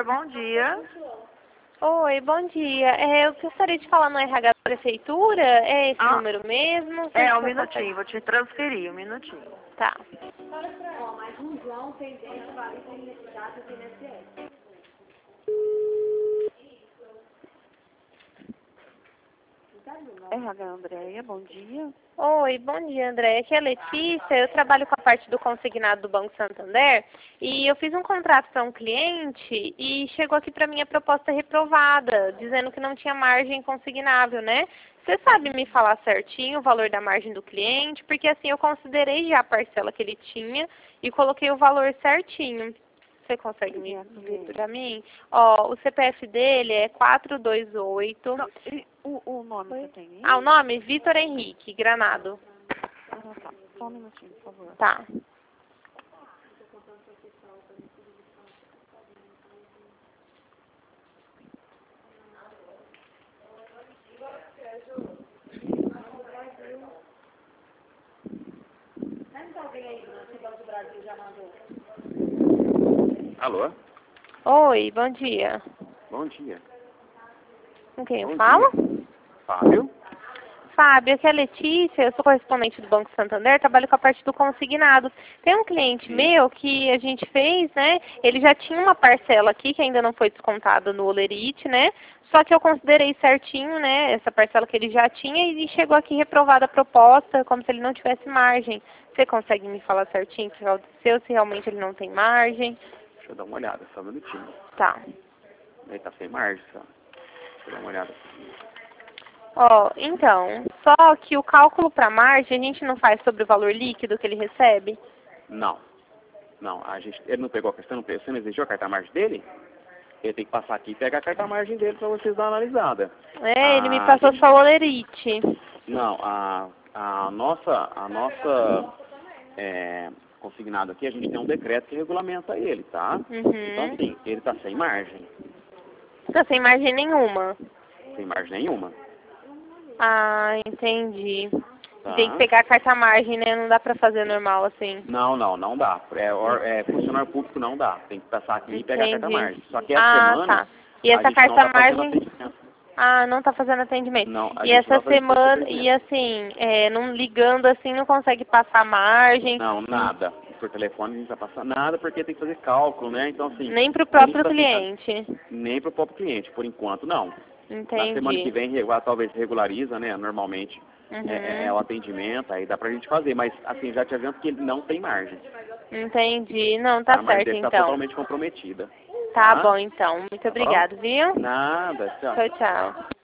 bom dia. Oi, bom dia. Eu gostaria de falar no RH da Prefeitura. É esse número mesmo? É, um minutinho, vou te transferir, um minutinho. Tá. RH Andréia, bom dia. Oi, bom dia, André. Aqui é a Letícia. Eu trabalho com a parte do consignado do Banco Santander e eu fiz um contrato para um cliente e chegou aqui para mim a proposta reprovada, dizendo que não tinha margem consignável, né? Você sabe me falar certinho o valor da margem do cliente? Porque assim eu considerei já a parcela que ele tinha e coloquei o valor certinho. Você consegue me ver para mim? Ó, o CPF dele é 428. Não, o nome você tem aí? O nome? Vitor Henrique, Granado. Ah, tá. Só um minutinho, por favor. Tá. Alô? Oi, bom dia. Bom dia. Com quem eu Bom falo? dia. Fábio? Fábio, aqui é a Letícia, eu sou correspondente do Banco Santander, trabalho com a parte do consignado. Tem um cliente meu que a gente fez, né? Ele já tinha uma parcela aqui que ainda não foi descontada no Olerite, né? Só que eu considerei certinho, né, essa parcela que ele já tinha e chegou aqui reprovada a proposta, como se ele não tivesse margem. Você consegue me falar certinho o que aconteceu, se realmente ele não tem margem? Deixa eu dar uma olhada, só um minutinho. Tá. Ele tá sem margem, só. Deixa eu dar uma olhada. Ó, então, só que o cálculo para margem a gente não faz sobre o valor líquido que ele recebe? Não. Não, ele não pegou a questão, você não exigiu a carta-margem dele? Ele tem que passar aqui e pegar a carta-margem dele para vocês dar uma analisada. Ele me passou só o Olerite. Não, a nossa consignado aqui, a gente tem um decreto que regulamenta ele, tá? Então, assim, ele tá sem margem. Tá sem margem nenhuma. Sem margem nenhuma. Ah, entendi. Tá? Tem que pegar a carta-margem, né? Não dá pra fazer normal assim. Não dá. Funcionário público não dá. Tem que passar aqui e pegar a carta-margem. Só que essa semana, tá. E essa a gente não tá fazendo carta-margem... atendimento. Não tá fazendo atendimento. Não, a E gente não essa tá fazendo semana, atendimento. e assim, não ligando assim, não consegue passar margem. Não, nada. Por telefone a gente não vai passar nada porque tem que fazer cálculo, né? Então, assim... Nem pro próprio cliente. Nem pro próprio cliente, por enquanto, não. Entendi. Na semana que vem, talvez regulariza, né? Normalmente é o atendimento, aí dá pra gente fazer. Mas, assim, já te adianto que ele não tem margem. Entendi. Não, tá A margem certo, dele tá então. totalmente comprometida. Tá bom, então. Muito obrigado, viu? Nada, tchau. Tchau, tchau.